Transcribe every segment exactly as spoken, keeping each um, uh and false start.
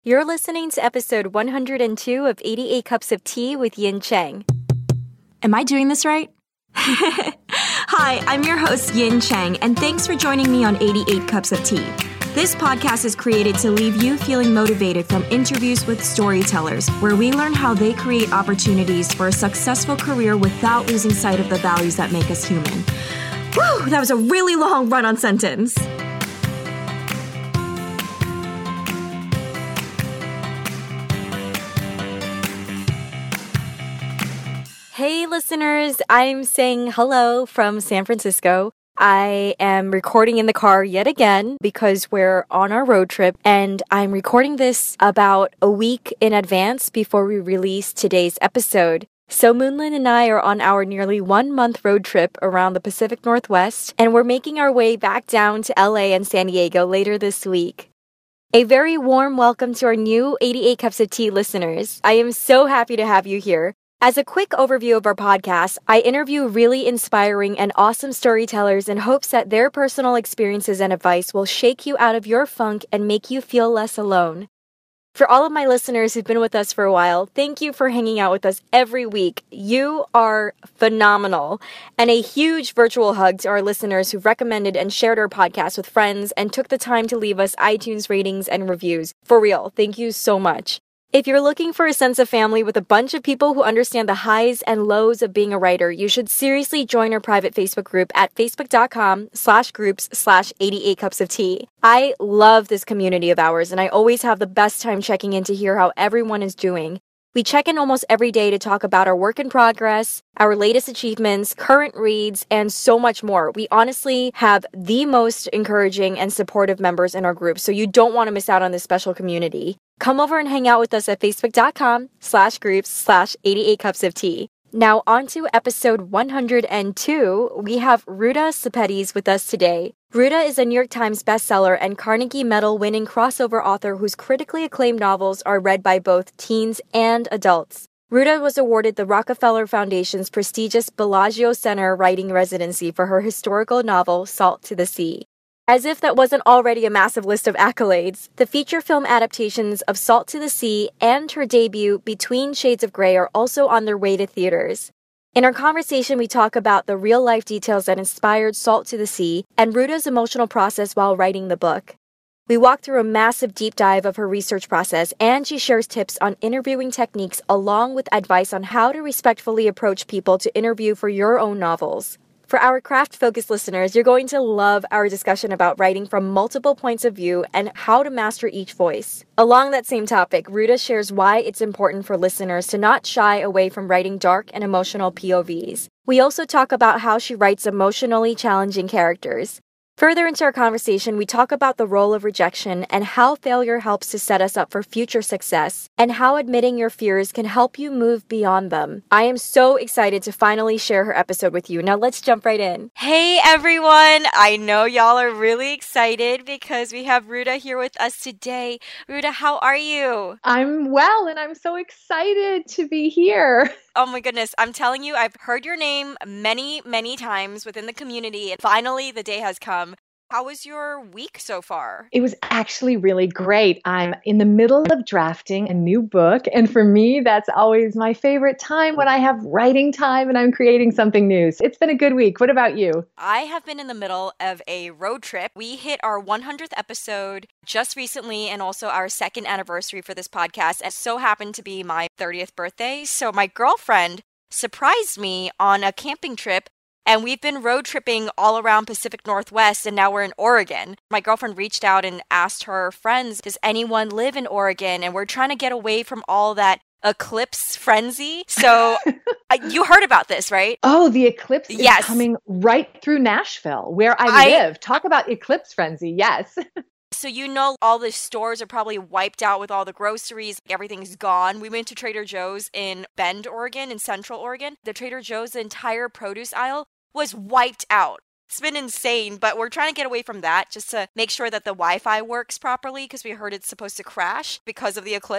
You're listening to episode one hundred two of eighty-eight Cups of Tea with Yin Cheng. Am I doing this right? Hi, I'm your host Yin Cheng, and thanks for joining me on eighty-eight Cups of Tea. This podcast is created to leave you feeling motivated from interviews with storytellers, where we learn how they create opportunities for a successful career without losing sight of the values that make us human. Whew, that was a really long run-on sentence. Hey listeners, I'm saying hello from San Francisco. I am recording in the car yet again because we're on our road trip, and I'm recording this about a week in advance before we release today's episode. So Moonlin and I are on our nearly one-month road trip around the Pacific Northwest, and we're making our way back down to L A and San Diego later this week. A very warm welcome to our new eighty-eight Cups of Tea listeners. I am so happy to have you here. As a quick overview of our podcast, I interview really inspiring and awesome storytellers in hopes that their personal experiences and advice will shake you out of your funk and make you feel less alone. For all of my listeners who've been with us for a while, thank you for hanging out with us every week. You are phenomenal. And a huge virtual hug to our listeners who've recommended and shared our podcast with friends and took the time to leave us iTunes ratings and reviews. For real, thank you so much. If you're looking for a sense of family with a bunch of people who understand the highs and lows of being a writer, you should seriously join our private Facebook group at facebook.com slash groups slash 88 cups of tea. I love this community of ours, and I always have the best time checking in to hear how everyone is doing. We check in almost every day to talk about our work in progress, our latest achievements, current reads, and so much more. We honestly have the most encouraging and supportive members in our group, so you don't want to miss out on this special community. Come over and hang out with us at facebook.com slash groups slash 88 cups of tea. Now on to episode one hundred two. We have Ruta Sepetys with us today. Ruta is a New York Times bestseller and Carnegie Medal winning crossover author whose critically acclaimed novels are read by both teens and adults. Ruta was awarded the Rockefeller Foundation's prestigious Bellagio Center Writing Residency for her historical novel Salt to the Sea. As if that wasn't already a massive list of accolades, the feature film adaptations of Salt to the Sea and her debut Between Shades of Grey are also on their way to theaters. In our conversation, we talk about the real-life details that inspired Salt to the Sea and Ruta's emotional process while writing the book. We walk through a massive deep dive of her research process, and she shares tips on interviewing techniques along with advice on how to respectfully approach people to interview for your own novels. For our craft-focused listeners, you're going to love our discussion about writing from multiple points of view and how to master each voice. Along that same topic, Ruta shares why it's important for listeners to not shy away from writing dark and emotional P O Vs. We also talk about how she writes emotionally challenging characters. Further into our conversation, we talk about the role of rejection and how failure helps to set us up for future success, and how admitting your fears can help you move beyond them. I am so excited to finally share her episode with you. Now let's jump right in. Hey everyone! I know y'all are really excited because we have Ruta here with us today. Ruta, how are you? I'm well, and I'm so excited to be here. Oh my goodness, I'm telling you, I've heard your name many, many times within the community, and finally the day has come. How was your week so far? It was actually really great. I'm in the middle of drafting a new book, and for me, that's always my favorite time when I have writing time and I'm creating something new. So it's been a good week. What about you? I have been in the middle of a road trip. We hit our one hundredth episode just recently, and also our second anniversary for this podcast. And it so happened to be my thirtieth birthday. So my girlfriend surprised me on a camping trip. And we've been road tripping all around Pacific Northwest, and now we're in Oregon. My girlfriend reached out and asked her friends, does anyone live in Oregon? And we're trying to get away from all that eclipse frenzy. So uh, you heard about this, right? Oh, the eclipse yes. is coming right through Nashville, where I, I live. Talk about eclipse frenzy. Yes. So you know all the stores are probably wiped out with all the groceries. Everything's gone. We went to Trader Joe's in Bend, Oregon, in Central Oregon. The Trader Joe's, the entire produce aisle was wiped out. It's been insane, but we're trying to get away from that just to make sure that the Wi-Fi works properly because we heard it's supposed to crash because of the eclipse.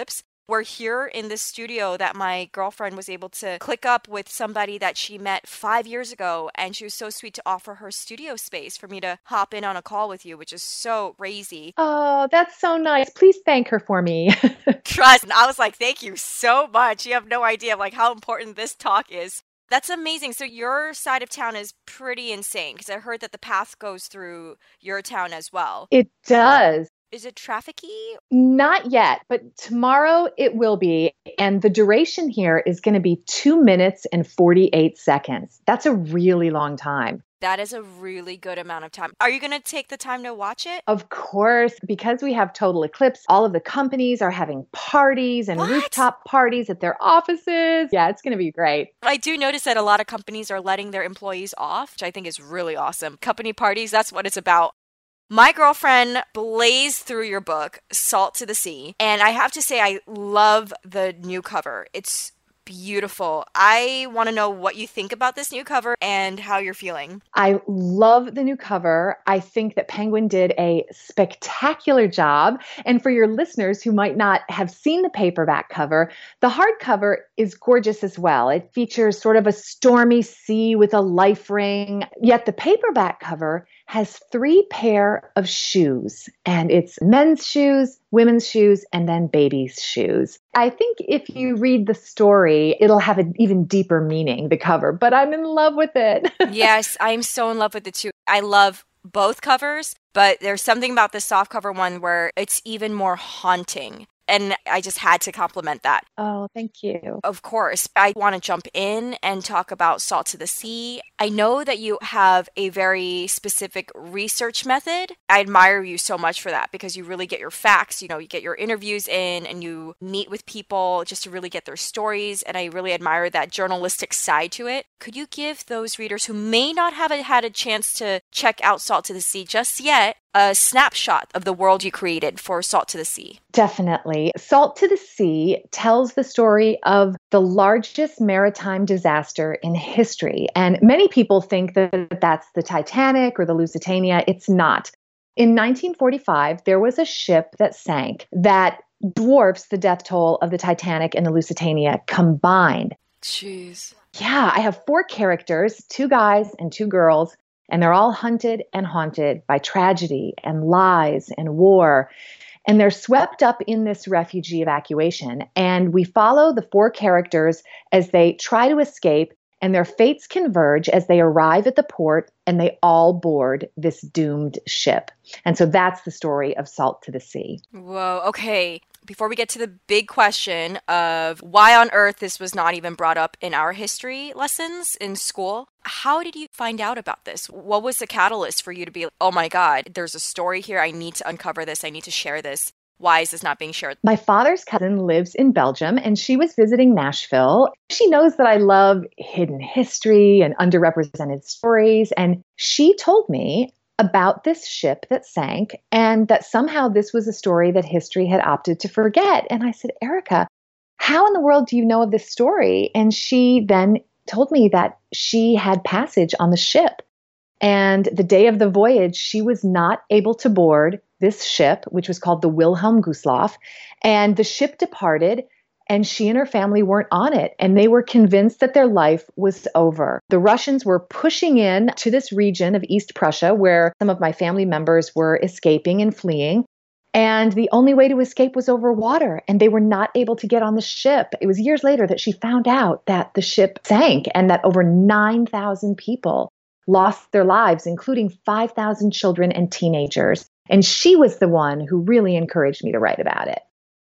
We're here in this studio that my girlfriend was able to click up with somebody that she met five years ago. And she was so sweet to offer her studio space for me to hop in on a call with you, which is so crazy. Oh, that's so nice. Please thank her for me. Trust. And I was like, thank you so much. You have no idea like how important this talk is. That's amazing. So your side of town is pretty insane because I heard that the path goes through your town as well. It does. Is it trafficy? Not yet, but tomorrow it will be. And the duration here is going to be two minutes and forty-eight seconds. That's a really long time. That is a really good amount of time. Are you going to take the time to watch it? Of course, because we have total eclipse, all of the companies are having parties and What? rooftop parties at their offices. Yeah, it's going to be great. I do notice that a lot of companies are letting their employees off, which I think is really awesome. Company parties, that's what it's about. My girlfriend blazed through your book, Salt to the Sea, and I have to say I love the new cover. It's beautiful. I want to know what you think about this new cover and how you're feeling. I love the new cover. I think that Penguin did a spectacular job. And for your listeners who might not have seen the paperback cover, the hardcover is gorgeous as well. It features sort of a stormy sea with a life ring. Yet the paperback cover has three pair of shoes, and it's men's shoes, women's shoes, and then baby's shoes. I think if you read the story, it'll have an even deeper meaning, the cover, but I'm in love with it. Yes, I'm so in love with it too. I love both covers, but there's something about the softcover one where it's even more haunting. And I just had to compliment that. Oh, thank you. Of course, I want to jump in and talk about Salt to the Sea. I know that you have a very specific research method. I admire you so much for that because you really get your facts, you know, you get your interviews in and you meet with people just to really get their stories. And I really admire that journalistic side to it. Could you give those readers who may not have had a chance to check out Salt to the Sea just yet a snapshot of the world you created for Salt to the Sea? Definitely. Salt to the Sea tells the story of the largest maritime disaster in history. And many people think that that's the Titanic or the Lusitania. It's not. In nineteen forty-five, there was a ship that sank that dwarfs the death toll of the Titanic and the Lusitania combined. Jeez. Yeah, I have four characters, two guys and two girls. And they're all hunted and haunted by tragedy and lies and war. And they're swept up in this refugee evacuation. And we follow the four characters as they try to escape, and their fates converge as they arrive at the port and they all board this doomed ship. And so that's the story of Salt to the Sea. Whoa, okay. Before we get to the big question of why on earth this was not even brought up in our history lessons in school, how did you find out about this? What was the catalyst for you to be like, oh my God, there's a story here. I need to uncover this. I need to share this. Why is this not being shared? My father's cousin lives in Belgium, and she was visiting Nashville. She knows that I love hidden history and underrepresented stories, and she told me about this ship that sank and that somehow this was a story that history had opted to forget. And I said, Erica, how in the world do you know of this story? And she then told me that she had passage on the ship. And the day of the voyage, she was not able to board this ship, which was called the Wilhelm Gustloff. And the ship departed, and she and her family weren't on it. And they were convinced that their life was over. The Russians were pushing in to this region of East Prussia, where some of my family members were escaping and fleeing. And the only way to escape was over water, and they were not able to get on the ship. It was years later that she found out that the ship sank and that over nine thousand people lost their lives, including five thousand children and teenagers. And she was the one who really encouraged me to write about it.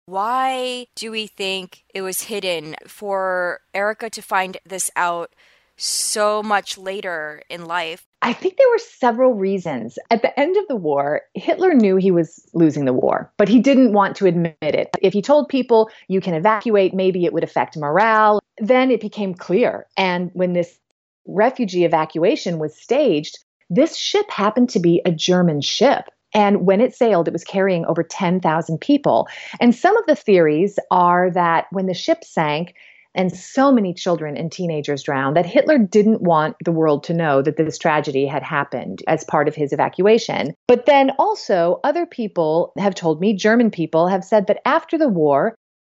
Why do we think it was hidden for Erica to find this out so much later in life? I think there were several reasons. At the end of the war, Hitler knew he was losing the war, but he didn't want to admit it. If he told people you can evacuate, maybe it would affect morale. Then it became clear. And when this refugee evacuation was staged, this ship happened to be a German ship. And when it sailed, it was carrying over ten thousand people. And some of the theories are that when the ship sank and so many children and teenagers drowned, that Hitler didn't want the world to know that this tragedy had happened as part of his evacuation. But then also other people have told me, German people have said that after the war,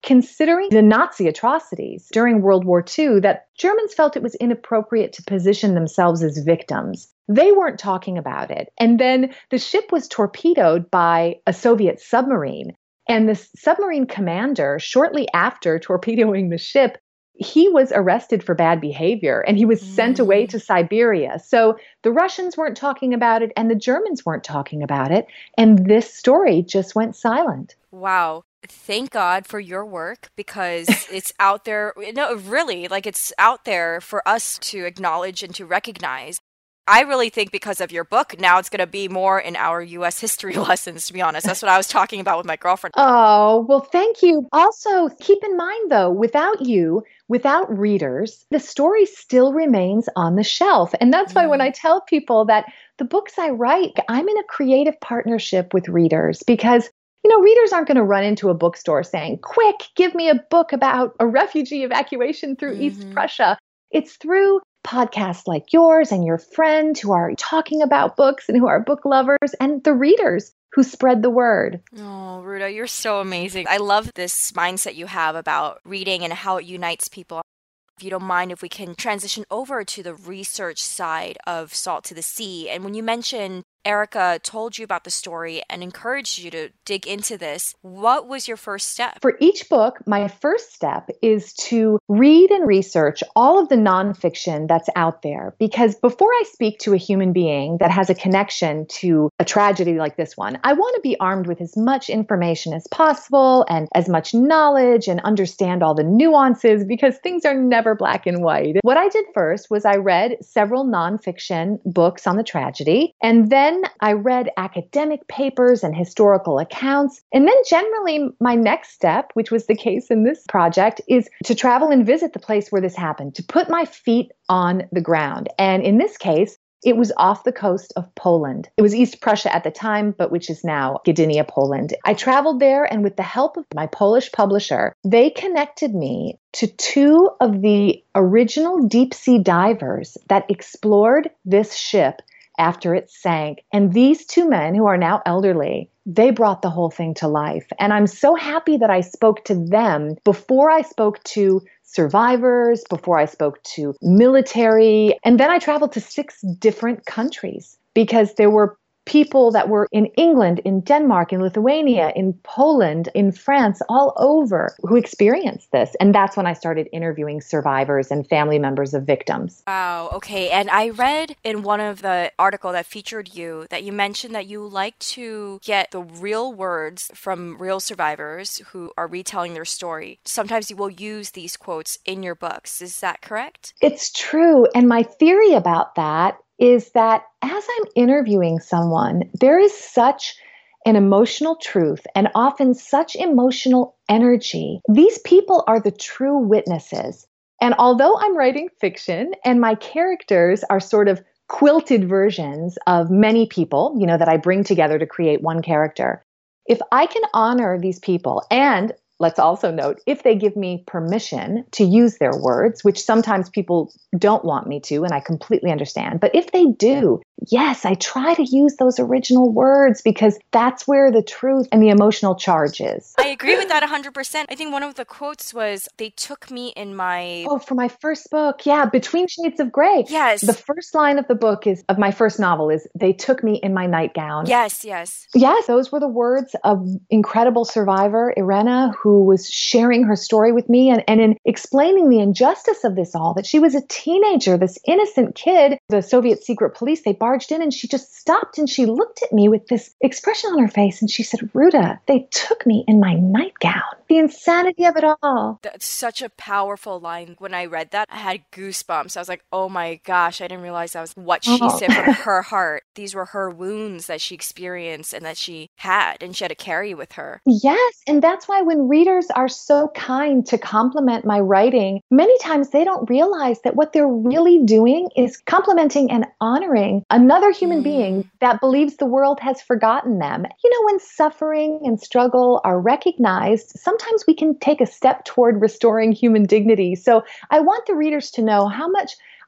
considering the Nazi atrocities during World War Two, that Germans felt it was inappropriate to position themselves as victims. They weren't talking about it. And then the ship was torpedoed by a Soviet submarine. And the submarine commander, shortly after torpedoing the ship, he was arrested for bad behavior and he was sent away to Siberia. So the Russians weren't talking about it and the Germans weren't talking about it. And this story just went silent. Wow. Thank God for your work, because it's out there. No, really, like it's out there for us to acknowledge and to recognize. I really think because of your book, now it's going to be more in our U S history lessons, to be honest. That's what I was talking about with my girlfriend. Oh, well, thank you. Also, keep in mind, though, without you, without readers, the story still remains on the shelf. And that's mm. why when I tell people that the books I write, I'm in a creative partnership with readers, because you know, readers aren't going to run into a bookstore saying, quick, give me a book about a refugee evacuation through mm-hmm. East Prussia. It's through podcasts like yours and your friends who are talking about books and who are book lovers, and the readers who spread the word. Oh, Ruta, you're so amazing. I love this mindset you have about reading and how it unites people. If you don't mind, if we can transition over to the research side of Salt to the Sea. And when you mentioned Erica told you about the story and encouraged you to dig into this, what was your first step? For each book, my first step is to read and research all of the nonfiction that's out there. Because before I speak to a human being that has a connection to a tragedy like this one, I want to be armed with as much information as possible and as much knowledge and understand all the nuances, because things are never black and white. What I did first was I read several nonfiction books on the tragedy, and then I read academic papers and historical accounts. And then generally my next step, which was the case in this project, is to travel and visit the place where this happened, to put my feet on the ground. And in this case, it was off the coast of Poland. It was East Prussia at the time, but which is now Gdynia, Poland. I traveled there, and with the help of my Polish publisher, they connected me to two of the original deep sea divers that explored this ship after it sank. And these two men, who are now elderly, they brought the whole thing to life. And I'm so happy that I spoke to them before I spoke to survivors, before I spoke to military. And then I traveled to six different countries, because there were people that were in England, in Denmark, in Lithuania, in Poland, in France, all over, who experienced this. And that's when I started interviewing survivors and family members of victims. Wow. Okay. And I read in one of the article that featured you that you mentioned that you like to get the real words from real survivors who are retelling their story. Sometimes you will use these quotes in your books. Is that correct? It's true. And my theory about that is that as I'm interviewing someone, there is such an emotional truth and often such emotional energy. These people are the true witnesses. And although I'm writing fiction and my characters are sort of quilted versions of many people, you know, that I bring together to create one character, if I can honor these people, and let's also note, if they give me permission to use their words, which sometimes people don't want me to, and I completely understand. But if they do, yes, I try to use those original words, because that's where the truth and the emotional charge is. I agree with that one hundred percent. I think one of the quotes was, they took me in my... Oh, for my first book. Yeah, Between Shades of Grey. Yes. The first line of the book is, of my first novel is, they took me in my nightgown. Yes, yes. Yes, those were the words of incredible survivor Irena, who was sharing her story with me, and, and in explaining the injustice of this all, that she was a teenager, this innocent kid. The Soviet secret police, they barged in, and she just stopped and she looked at me with this expression on her face, and she said, Ruta, they took me in my nightgown. The insanity of it all. That's such a powerful line. When I read that, I had goosebumps. I was like, oh my gosh, I didn't realize that was what she oh. said from her heart. These were her wounds that she experienced and that she had, and she had to carry with her. Yes, and that's why when readers are so kind to compliment my writing, many times they don't realize that what they're really doing is complimenting and honoring another human mm. being that believes the world has forgotten them. You know, when suffering and struggle are recognized, sometimes we can take a step toward restoring human dignity. So I want the readers to know how much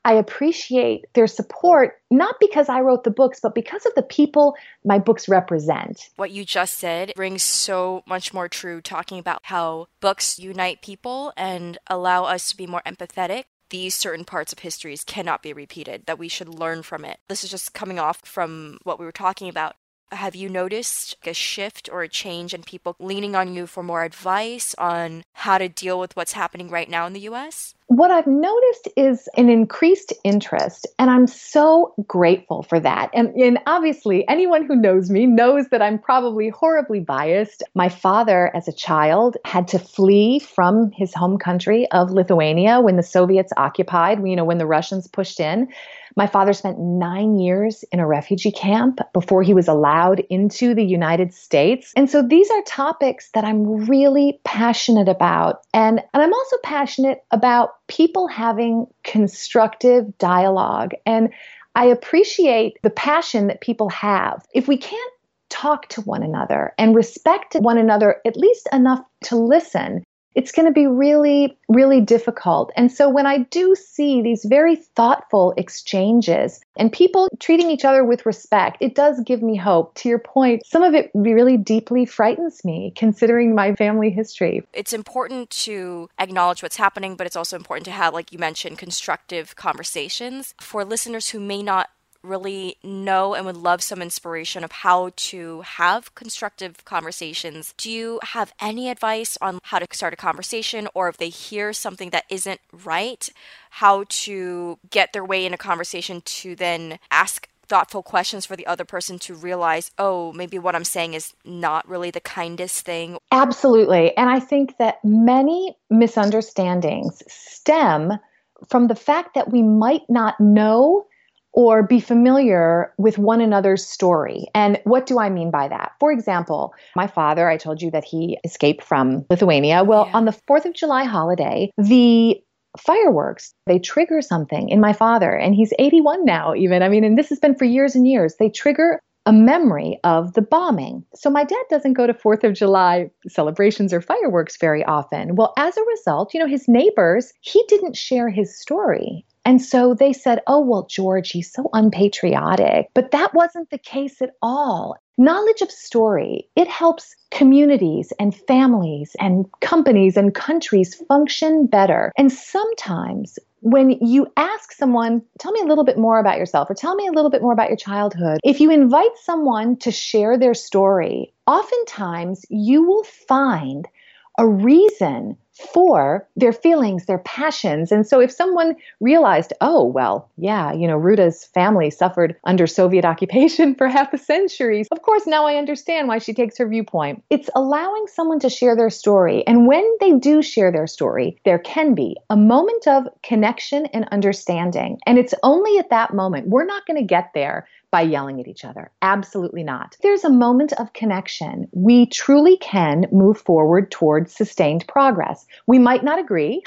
I appreciate their support, not because I wrote the books, but because of the people my books represent. What you just said rings so much more true, talking about how books unite people and allow us to be more empathetic. These certain parts of histories cannot be repeated, that we should learn from it. This is just coming off from what we were talking about. Have you noticed a shift or a change in people leaning on you for more advice on how to deal with what's happening right now in the U S? What I've noticed is an increased interest, and I'm so grateful for that. And, and obviously, anyone who knows me knows that I'm probably horribly biased. My father, as a child, had to flee from his home country of Lithuania when the Soviets occupied, you know, when the Russians pushed in. My father spent nine years in a refugee camp before he was allowed into the United States. And so these are topics that I'm really passionate about. And, and I'm also passionate about people having constructive dialogue. And I appreciate the passion that people have. If we can't talk to one another and respect one another at least enough to listen, it's going to be really, really difficult. And so when I do see these very thoughtful exchanges and people treating each other with respect, it does give me hope. To your point, some of it really deeply frightens me, considering my family history. It's important to acknowledge what's happening, but it's also important to have, like you mentioned, constructive conversations. For listeners who may not really know and would love some inspiration of how to have constructive conversations, do you have any advice on how to start a conversation, or if they hear something that isn't right, how to get their way in a conversation to then ask thoughtful questions for the other person to realize, oh, maybe what I'm saying is not really the kindest thing? Absolutely. And I think that many misunderstandings stem from the fact that we might not know or be familiar with one another's story. And what do I mean by that? For example, my father, I told you that he escaped from Lithuania. Well, yeah. On the fourth of July holiday, the fireworks, they trigger something in my father, and he's eighty-one now even. I mean, and this has been for years and years. They trigger a memory of the bombing. So my dad doesn't go to fourth of July celebrations or fireworks very often. Well, as a result, you know, his neighbors, he didn't share his story. And so they said, oh, well, George, he's so unpatriotic. But that wasn't the case at all. Knowledge of story, it helps communities and families and companies and countries function better. And sometimes when you ask someone, tell me a little bit more about yourself, or tell me a little bit more about your childhood, if you invite someone to share their story, oftentimes you will find a reason for their feelings, their passions. And so if someone realized, oh, well, yeah, you know, Ruta's family suffered under Soviet occupation for half a century. Of course, now I understand why she takes her viewpoint. It's allowing someone to share their story. And when they do share their story, there can be a moment of connection and understanding. And it's only at that moment. We're not going to get there by yelling at each other. Absolutely not. There's a moment of connection. We truly can move forward towards sustained progress. We might not agree,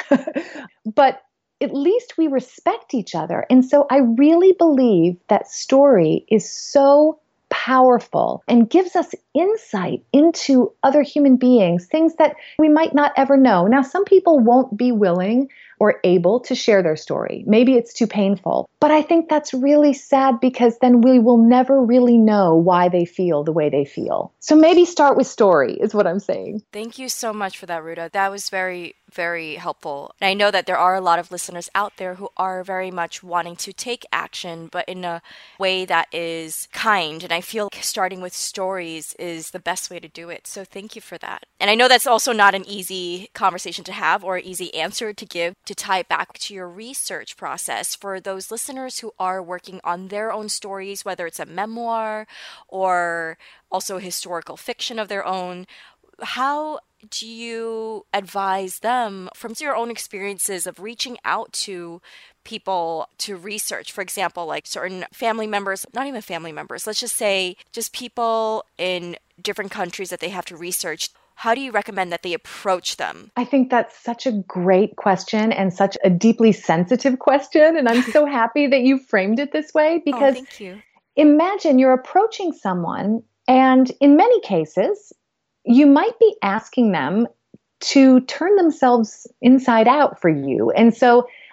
but at least we respect each other. And so I really believe that story is so powerful and gives us insight into other human beings, things that we might not ever know. Now, some people won't be willing or able to share their story. Maybe it's too painful. But I think that's really sad, because then we will never really know why they feel the way they feel. So maybe start with story is what I'm saying. Thank you so much for that, Ruta. That was very, very helpful. And I know that there are a lot of listeners out there who are very much wanting to take action, but in a way that is kind. And I feel starting with stories is the best way to do it. So thank you for that. And I know that's also not an easy conversation to have or easy answer to give, to tie it back to your research process for those listeners who are working on their own stories, whether it's a memoir or also historical fiction of their own. How do you advise them from your own experiences of reaching out to people to research? For example, like certain family members, not even family members, let's just say just people in different countries that they have to research. How do you recommend that they approach them? I think that's such a great question and such a deeply sensitive question. And I'm so happy that you framed it this way, because oh, thank you. Imagine you're approaching someone, and in many cases, you might be asking them to turn themselves inside out for you. And so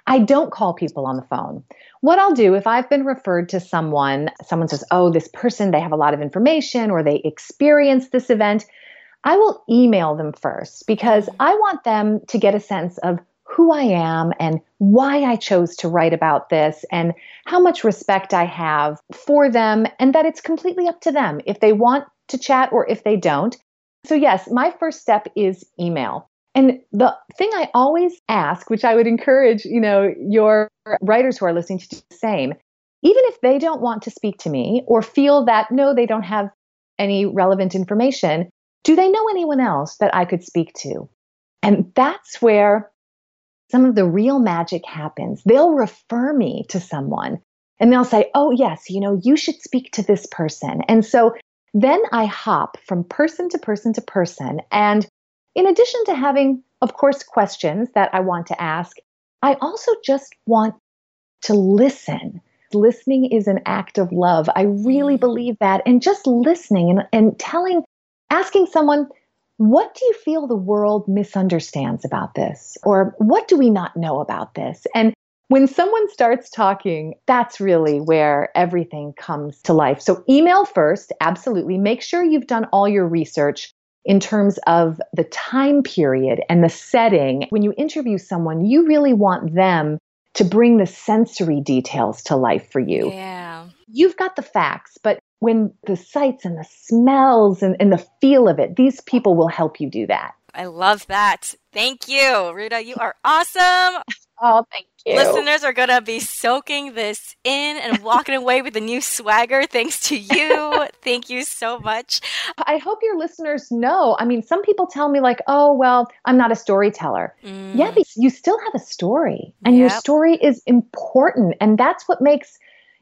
I don't call people on the phone. What I'll do if I've been referred to someone, someone says, oh, this person, they have a lot of information or they experienced this event, I will email them first because I want them to get a sense of who I am and why I chose to write about this and how much respect I have for them and that it's completely up to them if they want to chat or if they don't. So yes, my first step is email. And the thing I always ask, which I would encourage, you know, your writers who are listening to do the same, even if they don't want to speak to me or feel that, no, they don't have any relevant information, do they know anyone else that I could speak to? And that's where some of the real magic happens. They'll refer me to someone and they'll say, oh, yes, you know, you should speak to this person. And so then I hop from person to person to person. And in addition to having, of course, questions that I want to ask, I also just want to listen. Listening is an act of love. I really believe that. And just listening and, and telling, asking someone, what do you feel the world misunderstands about this? Or what do we not know about this? And when someone starts talking, that's really where everything comes to life. So email first, absolutely. Make sure you've done all your research in terms of the time period and the setting. When you interview someone, you really want them to bring the sensory details to life for you. Yeah. You've got the facts, but when the sights and the smells and, and the feel of it, these people will help you do that. I love that. Thank you, Rita. You are awesome. Oh, thank you. Listeners are going to be soaking this in and walking away with a new swagger thanks to you. Thank you so much. I hope your listeners know. I mean, some people tell me like, oh, well, I'm not a storyteller. Mm. Yeah, but you still have a story and yep. your story is important. And that's what makes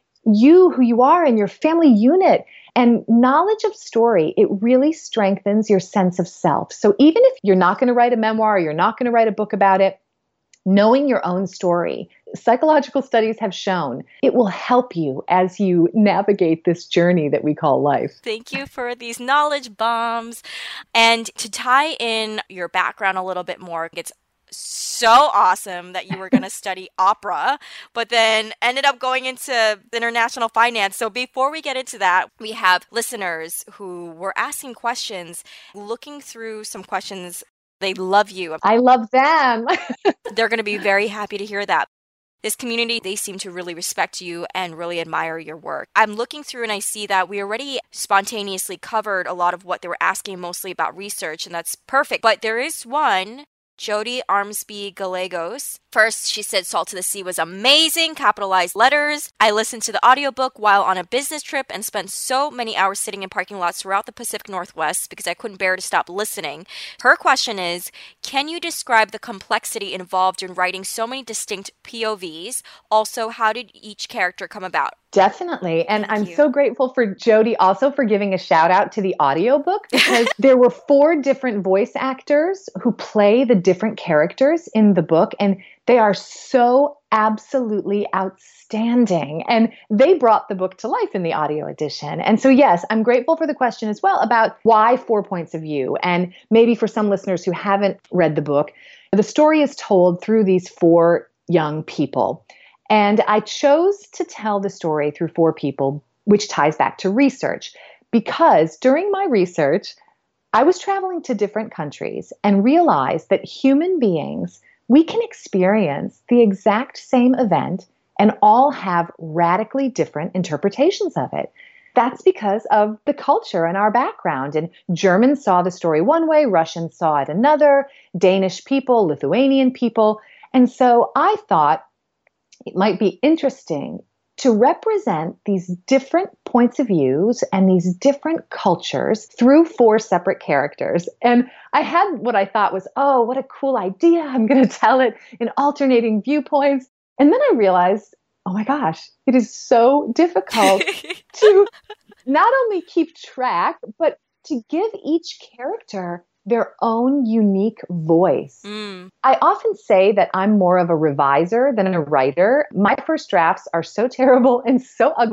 you who you are and your family unit. And knowledge of story, it really strengthens your sense of self. So even if you're not going to write a memoir, or you're not going to write a book about it, knowing your own story, psychological studies have shown it will help you as you navigate this journey that we call life. Thank you for these knowledge bombs. And to tie in your background a little bit more, it's so awesome that you were going to study opera, but then ended up going into international finance. So before we get into that, we have listeners who were asking questions, looking through some questions. They love you. I love them. They're going to be very happy to hear that. This community, they seem to really respect you and really admire your work. I'm looking through and I see that we already spontaneously covered a lot of what they were asking, mostly about research, and that's perfect. But there is one, Jody Armsby Gallegos. First, she said Salt to the Sea was amazing, capitalized letters. I listened to the audiobook while on a business trip and spent so many hours sitting in parking lots throughout the Pacific Northwest because I couldn't bear to stop listening. Her question is, can you describe the complexity involved in writing so many distinct P O Vs? Also, how did each character come about? Definitely. And Thank I'm you. so grateful for Jody also for giving a shout out to the audiobook because there were four different voice actors who play the different characters in the book. And they are so absolutely outstanding. And they brought the book to life in the audio edition. And so, yes, I'm grateful for the question as well about why four points of view. And maybe for some listeners who haven't read the book, the story is told through these four young people. And I chose to tell the story through four people, which ties back to research, because during my research, I was traveling to different countries and realized that human beings, we can experience the exact same event and all have radically different interpretations of it. That's because of the culture and our background. And Germans saw the story one way, Russians saw it another, Danish people, Lithuanian people. And so I thought, it might be interesting to represent these different points of views and these different cultures through four separate characters. And I had what I thought was, oh, what a cool idea. I'm going to tell it in alternating viewpoints. And then I realized, oh my gosh, it is so difficult to not only keep track, but to give each character their own unique voice. Mm. I often say that I'm more of a reviser than a writer. My first drafts are so terrible and so ugly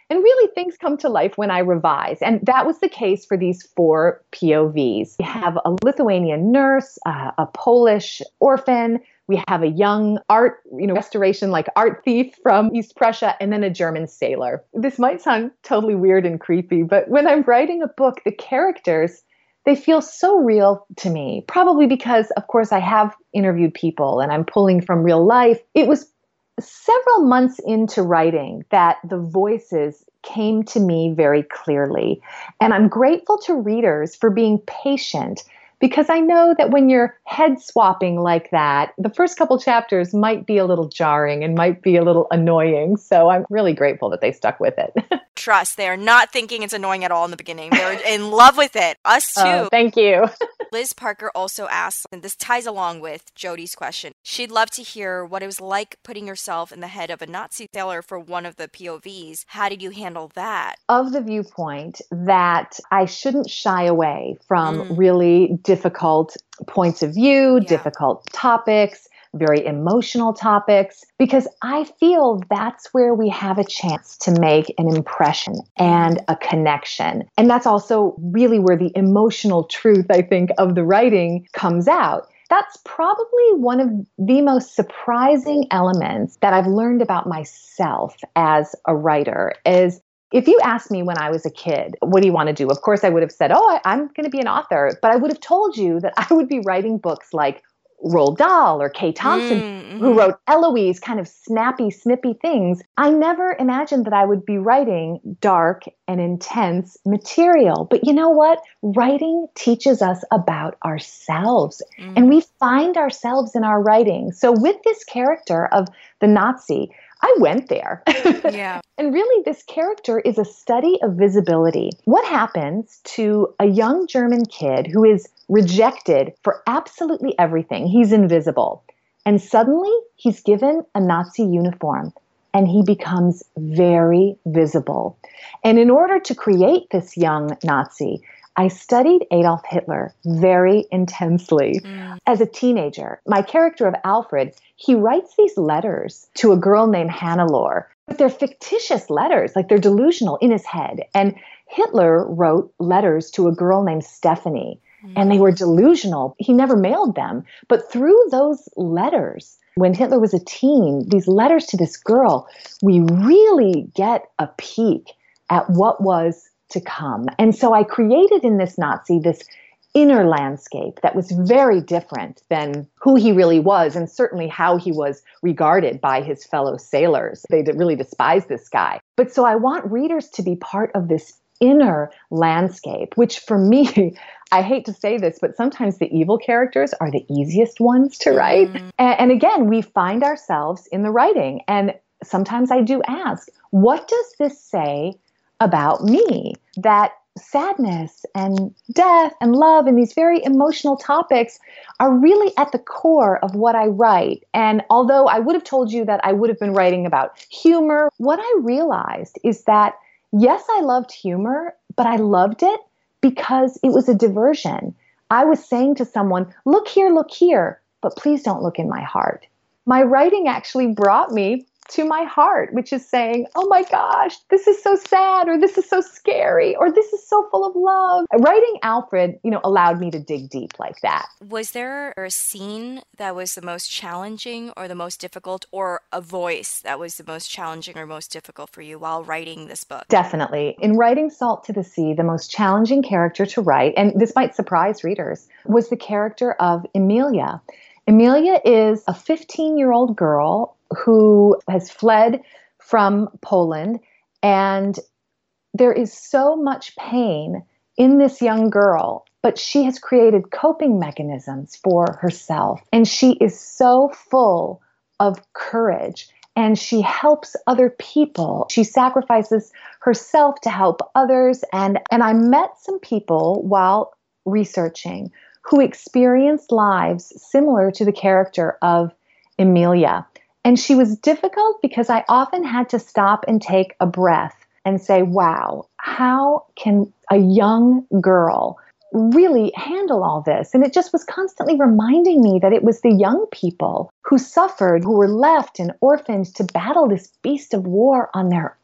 And really things come to life when I revise. And that was the case for these four P O Vs. We have a Lithuanian nurse, uh, a Polish orphan, we have a young art, you know, restoration like art thief from East Prussia, and then a German sailor. This might sound totally weird and creepy, but when I'm writing a book, the characters, they feel so real to me, probably because, of course, I have interviewed people and I'm pulling from real life. It was several months into writing that the voices came to me very clearly. And I'm grateful to readers for being patient, because I know that when you're head swapping like that, the first couple chapters might be a little jarring and might be a little annoying. So I'm really grateful that they stuck with it. Trust, they are not thinking it's annoying at all in the beginning. They're in love with it. Us too. Oh, thank you. Liz Parker also asks, and this ties along with Jody's question, she'd love to hear what it was like putting yourself in the head of a Nazi sailor for one of the P O Vs. How did you handle that? Of the viewpoint that I shouldn't shy away from Mm. really difficult points of view, Yeah. difficult topics, very emotional topics, because I feel that's where we have a chance to make an impression and a connection. And that's also really where the emotional truth, I think, of the writing comes out. That's probably one of the most surprising elements that I've learned about myself as a writer is, if you asked me when I was a kid, what do you want to do? Of course, I would have said, oh, I, I'm going to be an author. But I would have told you that I would be writing books like Roald Dahl or Kay Thompson, Mm-hmm. who wrote Eloise, kind of snappy, snippy things. I never imagined that I would be writing dark and intense material. But you know what? Writing teaches us about ourselves. Mm. And we find ourselves in our writing. So with this character of the Nazi, I went there. Yeah. And really, this character is a study of visibility. What happens to a young German kid who is rejected for absolutely everything? He's invisible. And suddenly, he's given a Nazi uniform and he becomes very visible. And in order to create this young Nazi, I studied Adolf Hitler very intensely. Mm. As a teenager, my character of Alfred, he writes these letters to a girl named Hannelore, but they're fictitious letters, like they're delusional in his head. And Hitler wrote letters to a girl named Stephanie, mm. and they were delusional. He never mailed them. But through those letters, when Hitler was a teen, these letters to this girl, we really get a peek at what was to come. And so I created in this Nazi this inner landscape that was very different than who he really was, and certainly how he was regarded by his fellow sailors. They really despised this guy. But so I want readers to be part of this inner landscape, which for me, I hate to say this, but sometimes the evil characters are the easiest ones to write. Mm. And, and again, we find ourselves in the writing. And sometimes I do ask, what does this say about me? That sadness and death and love and these very emotional topics are really at the core of what I write. And although I would have told you that I would have been writing about humor, what I realized is that, yes, I loved humor, but I loved it because it was a diversion. I was saying to someone, look here, look here, but please don't look in my heart. My writing actually brought me to my heart, which is saying, oh my gosh, this is so sad, or this is so scary, or this is so full of love. Writing Alfred, you know, allowed me to dig deep like that. Was there a scene that was the most challenging or the most difficult, or a voice that was the most challenging or most difficult for you while writing this book? Definitely. In writing Salt to the Sea, the most challenging character to write, and this might surprise readers, was the character of Emilia. Emilia is a fifteen-year-old girl who has fled from Poland, and there is so much pain in this young girl, but she has created coping mechanisms for herself, and she is so full of courage, and she helps other people. She sacrifices herself to help others, and, and I met some people while researching who experienced lives similar to the character of Emilia. And she was difficult because I often had to stop and take a breath and say, wow, how can a young girl really handle all this? And it just was constantly reminding me that it was the young people who suffered, who were left and orphaned to battle this beast of war on their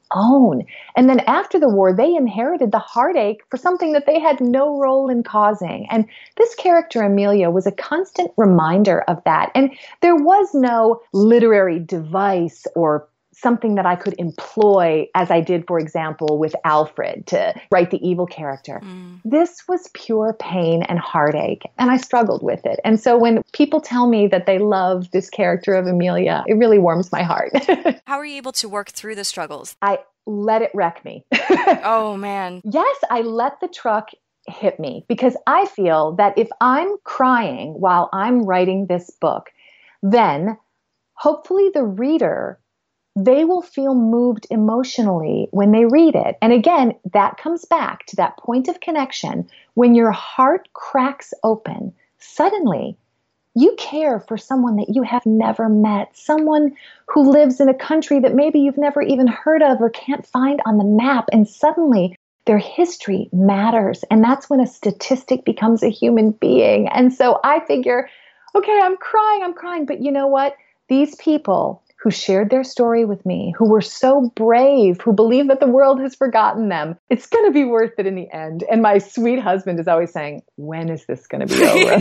own. And then after the war, they inherited the heartache for something that they had no role in causing. And this character, Amelia, was a constant reminder of that. And there was no literary device or something that I could employ as I did, for example, with Alfred to write the evil character. Mm. This was pure pain and heartache, and I struggled with it. And so when people tell me that they love this character of Amelia, it really warms my heart. How were you able to work through the struggles? I let it wreck me. Oh, man. Yes, I let the truck hit me because I feel that if I'm crying while I'm writing this book, then hopefully the reader, they will feel moved emotionally when they read it. And again, that comes back to that point of connection. When your heart cracks open, suddenly you care for someone that you have never met, someone who lives in a country that maybe you've never even heard of or can't find on the map. And suddenly their history matters. And that's when a statistic becomes a human being. And so I figure, okay, I'm crying, I'm crying. But you know what? These people who shared their story with me, who were so brave, who believe that the world has forgotten them, it's going to be worth it in the end. And my sweet husband is always saying, when is this going to be over?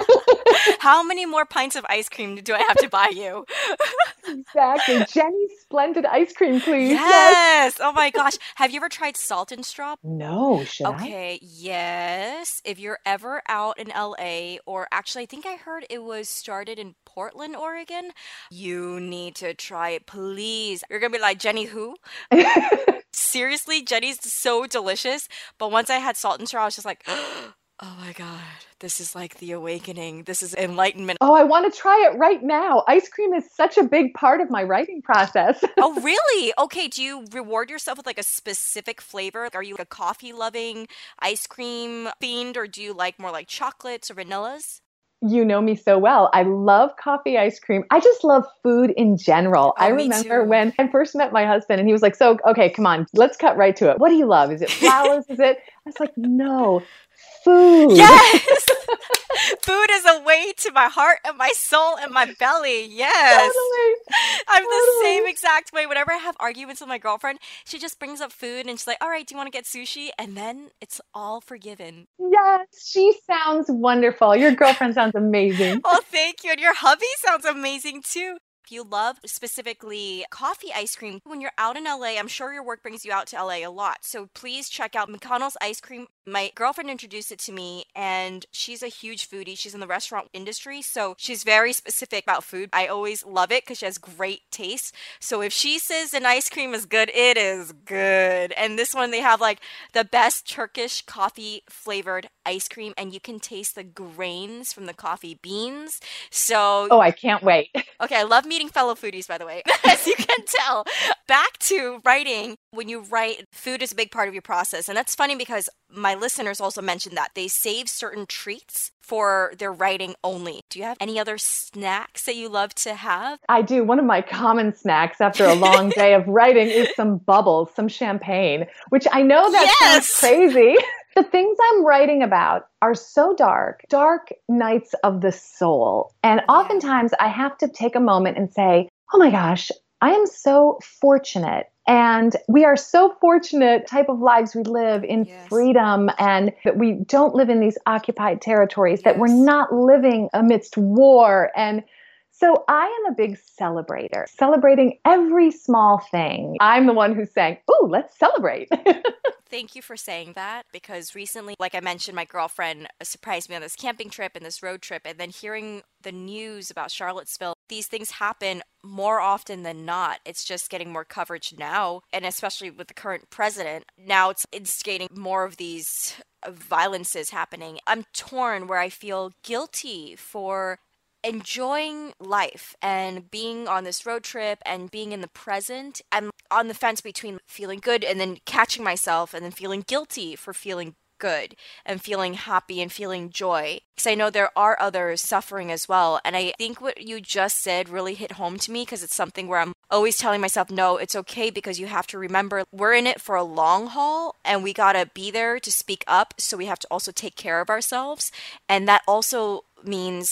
How many more pints of ice cream do I have to buy you? Exactly. Jenny's Splendid ice cream, please. Yes. yes. Oh my gosh. Have you ever tried Salt and Straw? No. Should okay, I? Okay. Yes. If you're ever out in L A, or actually I think I heard it was started in Portland, Oregon, you need to try it, please. You're going to be like, Jenny who? Seriously, Jenny's so delicious. But once I had Salt and Straw, I was just like, oh my God, this is like the awakening. This is enlightenment. Oh, I want to try it right now. Ice cream is such a big part of my writing process. Oh, really? Okay. Do you reward yourself with like a specific flavor? Are you a coffee loving ice cream fiend, or do you like more like chocolates or vanillas? You know me so well. I love coffee ice cream. I just love food in general. Oh, I me remember too. when I first met my husband and he was like, so, okay, come on, let's cut right to it. What do you love? Is it flowers? Is it? I was like, no, food. Yes. Food is a way to my heart and my soul and my belly. Yes. Totally. I'm Totally. the same exact way. Whenever I have arguments with my girlfriend, she just brings up food and she's like, all right, do you want to get sushi? And then it's all forgiven. Yes, she sounds wonderful. Your girlfriend sounds amazing. Oh, thank you. And your hubby sounds amazing too. If you love specifically coffee ice cream, when you're out in L A, I'm sure your work brings you out to L A a lot. So please check out McConnell's Ice Cream. My girlfriend introduced it to me, and she's a huge foodie. She's in the restaurant industry, so she's very specific about food. I always love it because she has great taste. So if she says an ice cream is good, it is good. And this one, they have like the best Turkish coffee flavored ice cream, and you can taste the grains from the coffee beans. So oh, I can't wait. Okay, I love meeting fellow foodies, by the way, as you can tell. Back to writing. When you write, food is a big part of your process. And that's funny because my listeners also mentioned that they save certain treats for their writing only. Do you have any other snacks that you love to have? I do. One of my common snacks after a long day of writing is some bubbles, some champagne, which I know that yes! sounds crazy. The things I'm writing about are so dark, dark nights of the soul. And oftentimes I have to take a moment and say, oh my gosh, I am so fortunate. And we are so fortunate type of lives we live in yes. freedom, and that we don't live in these occupied territories, yes. that we're not living amidst war. And so I am a big celebrator, celebrating every small thing. I'm the one who's saying, ooh, let's celebrate. Thank you for saying that, because recently, like I mentioned, my girlfriend surprised me on this camping trip and this road trip, and then hearing the news about Charlottesville, these things happen more often than not. It's just getting more coverage now, and especially with the current president, now it's instigating more of these violences happening. I'm torn where I feel guilty for enjoying life and being on this road trip and being in the present. I'm on the fence between feeling good and then catching myself and then feeling guilty for feeling good and feeling happy and feeling joy. Because I know there are others suffering as well. And I think what you just said really hit home to me, because it's something where I'm always telling myself, no, it's okay, because you have to remember we're in it for a long haul and we got to be there to speak up. So we have to also take care of ourselves. And that also means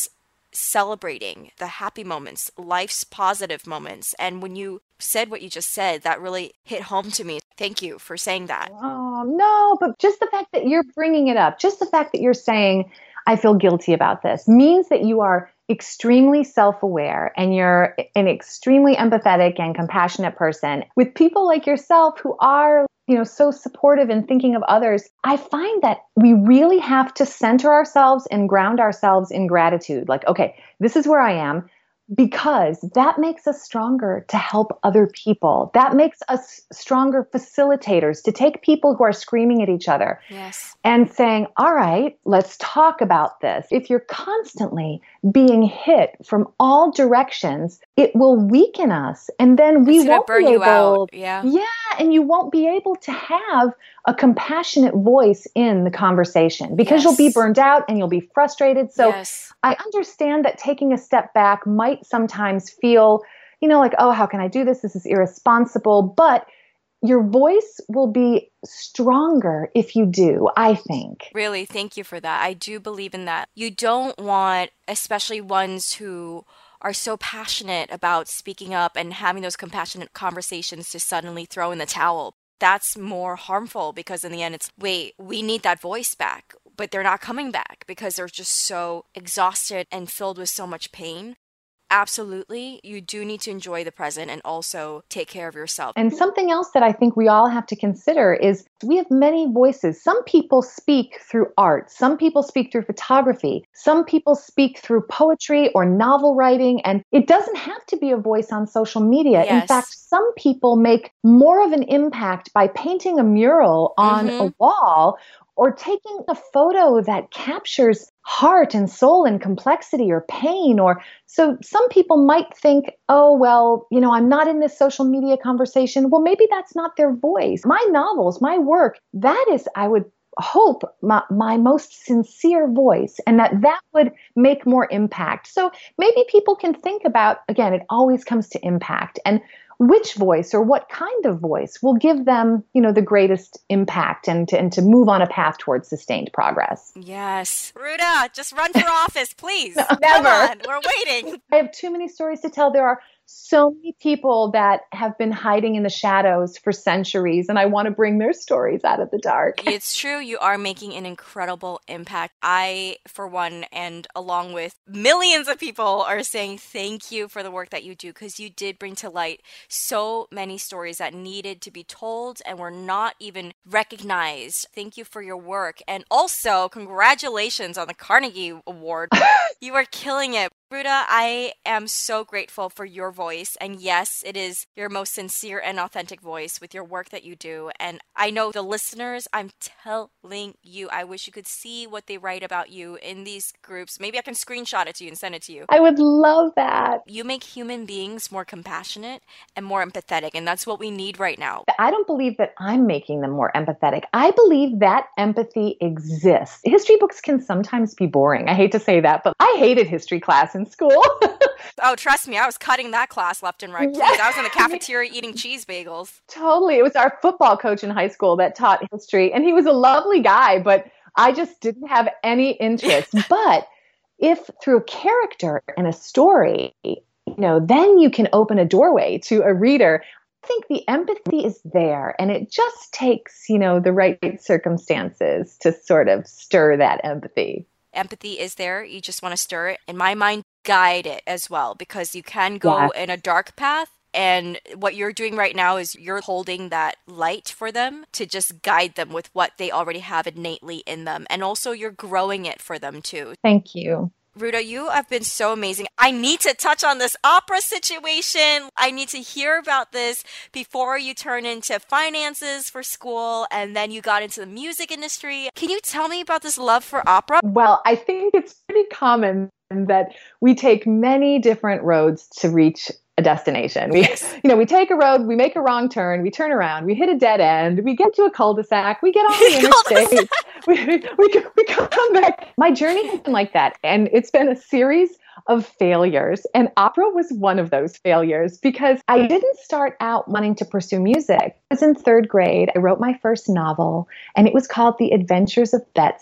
celebrating the happy moments, life's positive moments. And when you said what you just said, that really hit home to me. Thank you for saying that. Oh, no, but just the fact that you're bringing it up, just the fact that you're saying, I feel guilty about this, means that you are extremely self-aware and you're an extremely empathetic and compassionate person. With people like yourself who are, you know, so supportive and thinking of others, I find that we really have to center ourselves and ground ourselves in gratitude. Like, okay, this is where I am, because that makes us stronger to help other people. That makes us stronger facilitators to take people who are screaming at each other yes. and saying, all right, let's talk about this. If you're constantly being hit from all directions, it will weaken us. And then we it's gonna won't burn be you able, out. Yeah. yeah, and you won't be able to have a compassionate voice in the conversation because yes. you'll be burned out and you'll be frustrated. So yes. I understand that taking a step back might sometimes feel, you know, like, oh, how can I do this? This is irresponsible. But your voice will be stronger if you do, I think. Really, thank you for that. I do believe in that. You don't want, especially ones who are so passionate about speaking up and having those compassionate conversations, to suddenly throw in the towel. That's more harmful, because in the end it's, wait, we need that voice back, but they're not coming back because they're just so exhausted and filled with so much pain. Absolutely, you do need to enjoy the present and also take care of yourself. And something else that I think we all have to consider is we have many voices. Some people speak through art. Some people speak through photography. Some people speak through poetry or novel writing. And it doesn't have to be a voice on social media. Yes. In fact, some people make more of an impact by painting a mural on mm-hmm. a wall or taking a photo that captures heart and soul and complexity or pain. Or so some people might think, oh, well, you know, I'm not in this social media conversation. Well, maybe that's not their voice. My novels, my work, that is, I would hope, my, my most sincere voice, and that that would make more impact. So maybe people can think about, again, it always comes to impact, and which voice or what kind of voice will give them, you know, the greatest impact and to, and to move on a path towards sustained progress. Yes. Ruta, just run for office, please. No, Come never. on, we're waiting. I have too many stories to tell. There are so many people that have been hiding in the shadows for centuries, and I want to bring their stories out of the dark. It's true. You are making an incredible impact. I, for one, and along with millions of people, are saying thank you for the work that you do, because you did bring to light so many stories that needed to be told and were not even recognized. Thank you for your work. And also, congratulations on the Carnegie Award. You are killing it. Ruta, I am so grateful for your voice. And yes, it is your most sincere and authentic voice with your work that you do. And I know the listeners, I'm telling you, I wish you could see what they write about you in these groups. Maybe I can screenshot it to you and send it to you. I would love that. You make human beings more compassionate and more empathetic. And that's what we need right now. I don't believe that I'm making them more empathetic. I believe that empathy exists. History books can sometimes be boring. I hate to say that, but I hated history class in school. Oh, trust me, I was cutting that class left and right. Please. I was in the cafeteria eating cheese bagels. Totally. It was our football coach in high school that taught history, and he was a lovely guy, but I just didn't have any interest. But if through character and a story, you know, then you can open a doorway to a reader. I think the empathy is there, and it just takes, you know, the right circumstances to sort of stir that empathy. Empathy is there. You just want to stir it. In my mind, guide it as well, because you can go Yes. in a dark path. And what you're doing right now is you're holding that light for them to just guide them with what they already have innately in them. And also you're growing it for them too. Thank you. Ruta, you have been so amazing. I need to touch on this opera situation. I need to hear about this before you turn into finances for school and then you got into the music industry. Can you tell me about this love for opera? Well, I think it's pretty common that we take many different roads to reach a destination. We, you know, we take a road, we make a wrong turn, we turn around, we hit a dead end, we get to a cul-de-sac, we get on the interstate, we, we, we come back. My journey has been like that. And it's been a series of failures. And opera was one of those failures because I didn't start out wanting to pursue music. I was in third grade. I wrote my first novel, and it was called The Adventures of Betsy.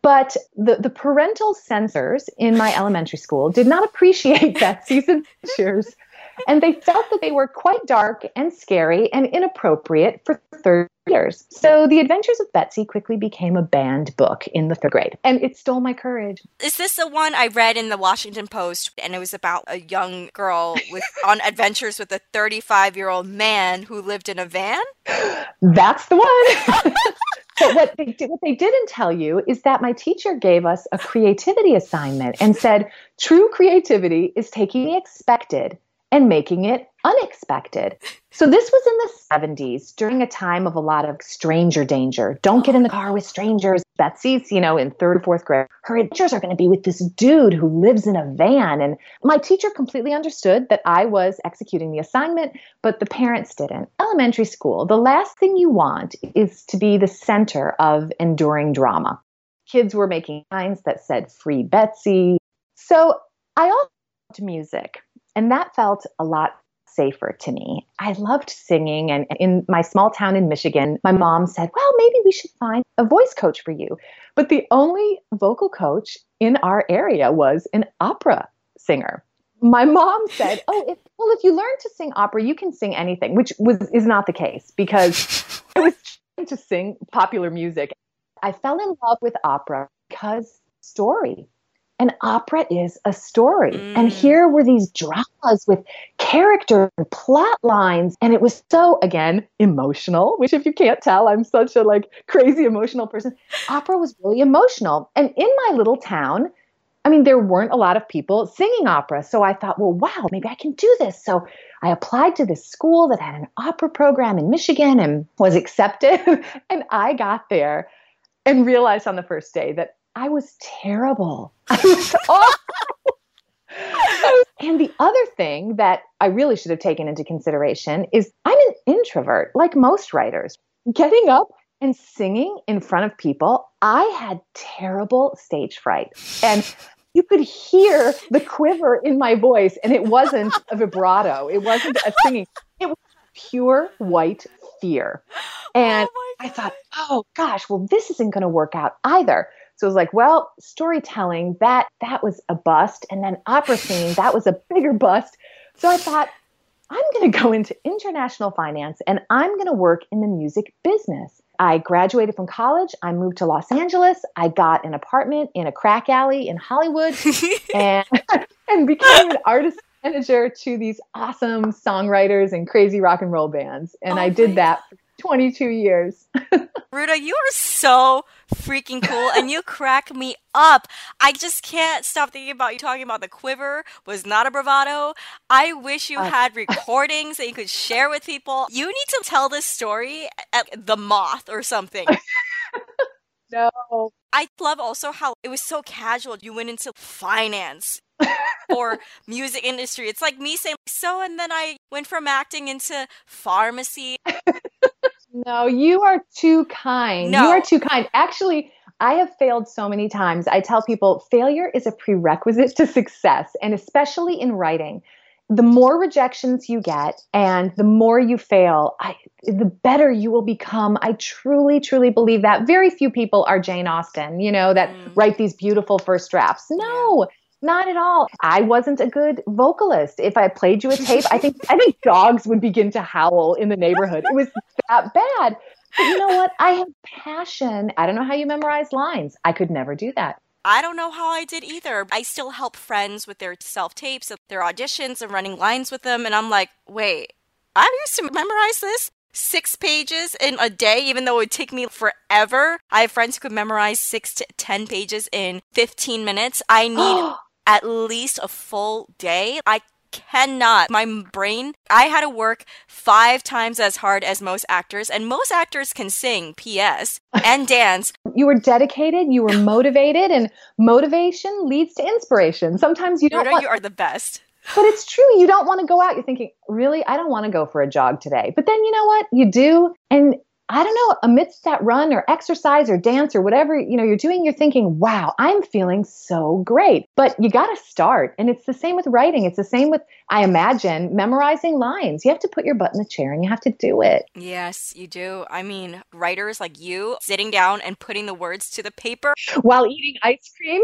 But the, the parental censors in my elementary school did not appreciate Betsy's adventures. And they felt that they were quite dark and scary and inappropriate for third graders. So The Adventures of Betsy quickly became a banned book in the third grade. And it stole my courage. Is this the one I read in the Washington Post? And it was about a young girl with on adventures with a thirty-five-year-old man who lived in a van? That's the one. But what they, did, what they didn't tell you is that my teacher gave us a creativity assignment and said, true creativity is taking the expected and making it unexpected. So this was in the seventies, during a time of a lot of stranger danger. Don't get in the car with strangers. Betsy's, you know, in third or fourth grade, her adventures are going to be with this dude who lives in a van. And my teacher completely understood that I was executing the assignment, but the parents didn't. Elementary school, the last thing you want is to be the center of enduring drama. Kids were making signs that said "Free Betsy." So I also loved music. And that felt a lot safer to me. I loved singing. And in my small town in Michigan, my mom said, well, maybe we should find a voice coach for you. But the only vocal coach in our area was an opera singer. My mom said, oh, if, well, if you learn to sing opera, you can sing anything, which was is not the case because I was trying to sing popular music. I fell in love with opera because story. An opera is a story. Mm. And here were these dramas with character and plot lines. And it was so, again, emotional, which if you can't tell, I'm such a like crazy emotional person. Opera was really emotional. And in my little town, I mean, there weren't a lot of people singing opera. So I thought, well, wow, maybe I can do this. So I applied to this school that had an opera program in Michigan and was accepted. And I got there and realized on the first day that I was terrible. I was awful. And the other thing that I really should have taken into consideration is I'm an introvert, like most writers. Getting up and singing in front of people, I had terrible stage fright. And you could hear the quiver in my voice, and it wasn't a vibrato. It wasn't a singing. It was pure white fear. And oh I thought, oh gosh, well, this isn't going to work out either. So it was like, well, storytelling, that that was a bust. And then opera singing, that was a bigger bust. So I thought, I'm going to go into international finance and I'm going to work in the music business. I graduated from college. I moved to Los Angeles. I got an apartment in a crack alley in Hollywood and, and became an artist manager to these awesome songwriters and crazy rock and roll bands. And oh I did that for twenty-two years. Ruta, you are so freaking cool and you crack me up. I just can't stop thinking about you talking about the quiver was not a bravado. I wish you uh, had recordings that you could share with people. You need to tell this story at The Moth or something. No. I love also how it was so casual. You went into finance or music industry. It's like me saying, so, and then I went from acting into pharmacy. No, you are too kind. No. You are too kind. Actually, I have failed so many times. I tell people failure is a prerequisite to success, and especially in writing. The more rejections you get and the more you fail, I, the better you will become. I truly, truly believe that. Very few people are Jane Austen, you know, that mm. write these beautiful first drafts. No. Not at all. I wasn't a good vocalist. If I played you a tape, I think I think dogs would begin to howl in the neighborhood. It was that bad. But you know what? I have passion. I don't know how you memorize lines. I could never do that. I don't know how I did either. I still help friends with their self-tapes, their auditions, and running lines with them. And I'm like, wait, I used to memorize this six pages in a day, even though it would take me forever. I have friends who could memorize six to ten pages in fifteen minutes. I need at least a full day. I cannot. My brain, I had to work five times as hard as most actors, and most actors can sing, P S, and dance. You were dedicated, you were motivated, and motivation leads to inspiration. Sometimes you don't Ruta, want- you are the best. But it's true. You don't want to go out. You're thinking, really, I don't want to go for a jog today. But then you know what? You do. And I don't know, amidst that run or exercise or dance or whatever, you know, you're doing, you're thinking, wow, I'm feeling so great. But you got to start. And it's the same with writing. It's the same with, I imagine, memorizing lines. You have to put your butt in the chair and you have to do it. Yes, you do. I mean, writers like you sitting down and putting the words to the paper while eating ice cream.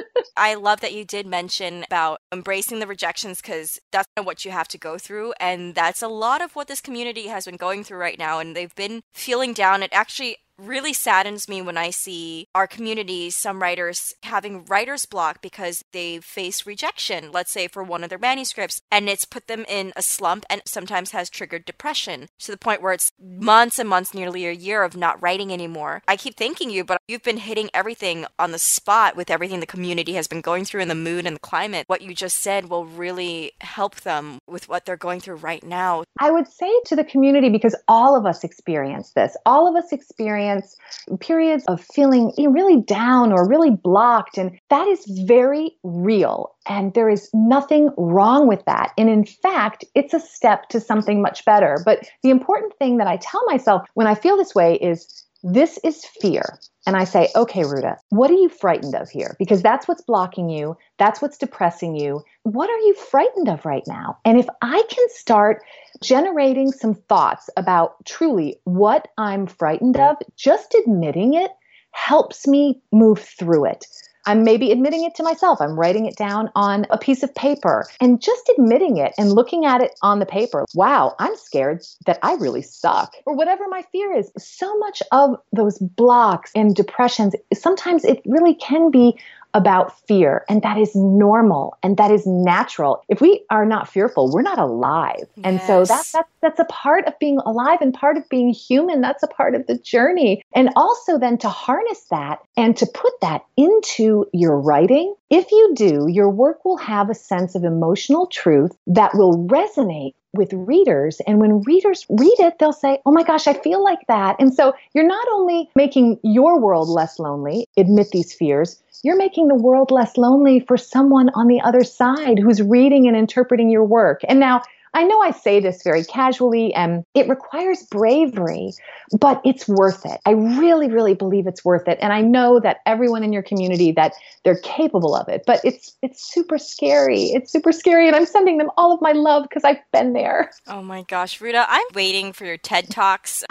I love that you did mention about embracing the rejections, because that's what you have to go through. And that's a lot of what this community has been going through right now. And they've been feeling down. It actually really saddens me when I see our community, some writers having writer's block because they face rejection, let's say for one of their manuscripts, and it's put them in a slump and sometimes has triggered depression to the point where it's months and months, nearly a year of not writing anymore. I keep thanking you, but you've been hitting everything on the spot with everything the community has been going through in the mood and the climate. What you just said will really help them with what they're going through right now. I would say to the community, because all of us experience this, all of us experience periods of feeling really down or really blocked. And that is very real. And there is nothing wrong with that. And in fact, it's a step to something much better. But the important thing that I tell myself when I feel this way is, this is fear. And I say, okay, Ruta, what are you frightened of here? Because that's what's blocking you. That's what's depressing you. What are you frightened of right now? And if I can start generating some thoughts about truly what I'm frightened of, just admitting it helps me move through it. I'm maybe admitting it to myself. I'm writing it down on a piece of paper and just admitting it and looking at it on the paper. Wow, I'm scared that I really suck, or whatever my fear is. So much of those blocks and depressions, sometimes it really can be about fear, and that is normal and that is natural. If we are not fearful, we're not alive. Yes. And so that, that, that's a part of being alive and part of being human. That's a part of the journey. And also then to harness that and to put that into your writing. If you do, your work will have a sense of emotional truth that will resonate with readers. And when readers read it, they'll say, oh my gosh, I feel like that. And so you're not only making your world less lonely, admit these fears, you're making the world less lonely for someone on the other side who's reading and interpreting your work. And now, I know I say this very casually and it requires bravery, but it's worth it. I really, really believe it's worth it. And I know that everyone in your community, that they're capable of it, but it's it's super scary. It's super scary. And I'm sending them all of my love because I've been there. Oh my gosh, Ruta, I'm waiting for your TED Talks.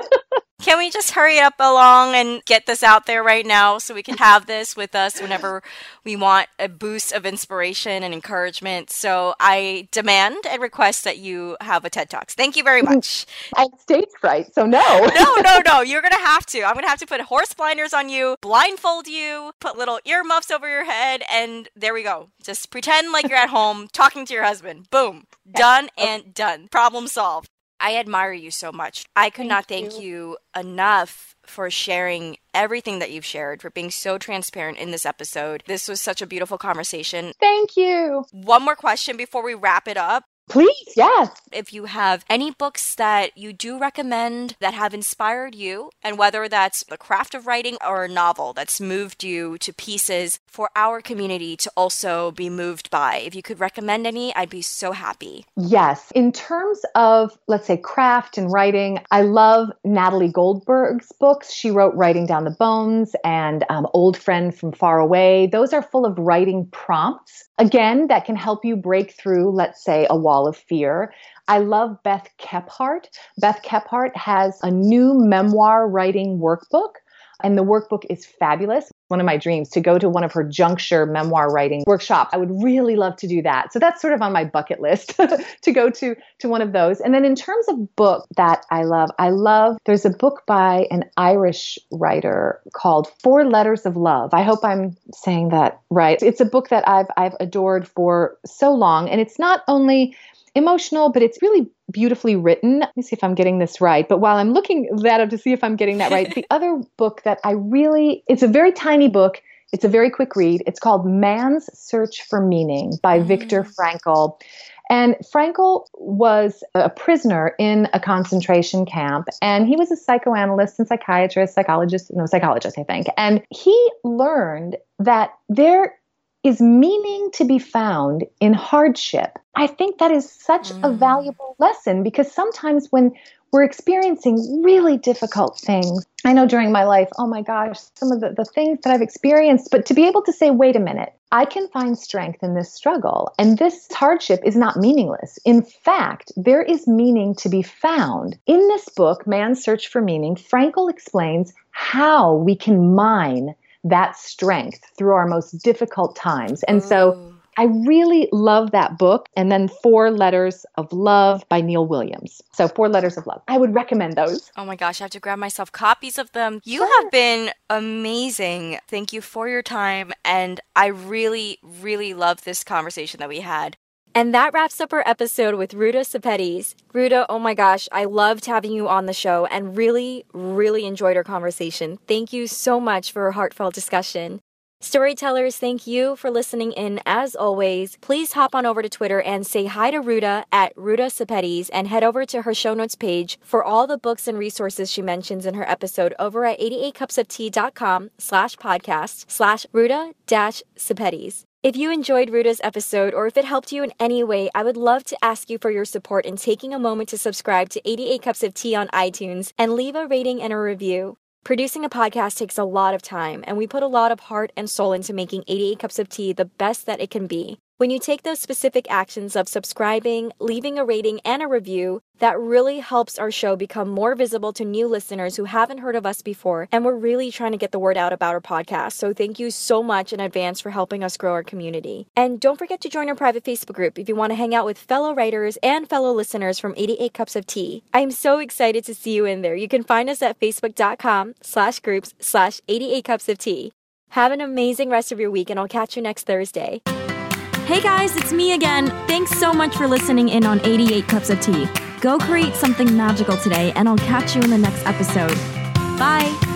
Can we just hurry up along and get this out there right now so we can have this with us whenever we want a boost of inspiration and encouragement? So I demand and request that you have a TED Talks. Thank you very much. I have stage fright, so no. no, no, no. You're going to have to. I'm going to have to put horse blinders on you, blindfold you, put little earmuffs over your head, and there we go. Just pretend like you're at home talking to your husband. Boom. Done and done. Problem solved. I admire you so much. I could thank not thank you. you enough for sharing everything that you've shared, for being so transparent in this episode. This was such a beautiful conversation. Thank you. One more question before we wrap it up. Please, yes. If you have any books that you do recommend that have inspired you, and whether that's the craft of writing or a novel that's moved you to pieces for our community to also be moved by, if you could recommend any, I'd be so happy. Yes. In terms of, let's say, craft and writing, I love Natalie Goldberg's books. She wrote Writing Down the Bones and um, Old Friend from Far Away. Those are full of writing prompts. Again, that can help you break through, let's say, a wall of fear. I love Beth Kephart. Beth Kephart has a new memoir writing workbook, and the workbook is fabulous. One of my dreams to go to one of her Juncture memoir writing workshops. I would really love to do that. So that's sort of on my bucket list to go to, to one of those. And then in terms of book that I love, I love, there's a book by an Irish writer called Four Letters of Love. I hope I'm saying that right. It's a book that I've, I've adored for so long. And it's not only emotional, but it's really beautifully written. Let me see if I'm getting this right. But while I'm looking that up to see if I'm getting that right, the other book that I really, it's a very tiny book. It's a very quick read. It's called Man's Search for Meaning by mm-hmm. Viktor Frankl. And Frankl was a prisoner in a concentration camp, and he was a psychoanalyst and psychiatrist, psychologist, no, psychologist, I think. And he learned that there is meaning to be found in hardship. I think that is such mm. a valuable lesson, because sometimes when we're experiencing really difficult things. I know during my life, oh my gosh, some of the, the things that I've experienced, but to be able to say, wait a minute, I can find strength in this struggle, and this hardship is not meaningless. In fact, there is meaning to be found. In this book, Man's Search for Meaning, Frankl explains how we can mine that strength through our most difficult times. And so I really love that book. And then Four Letters of Love by Neil Williams. So Four Letters of Love. I would recommend those. Oh my gosh, I have to grab myself copies of them. You Sure. have been amazing. Thank you for your time. And I really, really love this conversation that we had. And that wraps up our episode with Ruta Sepetys. Ruta, oh my gosh, I loved having you on the show and really, really enjoyed our conversation. Thank you so much for a heartfelt discussion. Storytellers, thank you for listening in as always. Please hop on over to Twitter and say hi to Ruta at Ruta Sepetys and head over to her show notes page for all the books and resources she mentions in her episode over at eighty-eight cups of tea dot com slash podcast slash Ruta dash Sepetys. If you enjoyed Ruta's episode or if it helped you in any way, I would love to ask you for your support in taking a moment to subscribe to eighty-eight cups of tea on iTunes and leave a rating and a review. Producing a podcast takes a lot of time, and we put a lot of heart and soul into making eighty-eight cups of tea the best that it can be. When you take those specific actions of subscribing, leaving a rating, and a review, that really helps our show become more visible to new listeners who haven't heard of us before, and we're really trying to get the word out about our podcast. So thank you so much in advance for helping us grow our community. And don't forget to join our private Facebook group if you want to hang out with fellow writers and fellow listeners from eighty-eight cups of tea. I'm so excited to see you in there. You can find us at facebook.com slash groups slash 88 cups of tea. Have an amazing rest of your week, and I'll catch you next Thursday. Hey guys, it's me again. Thanks so much for listening in on eighty-eight cups of tea. Go create something magical today, and I'll catch you in the next episode. Bye.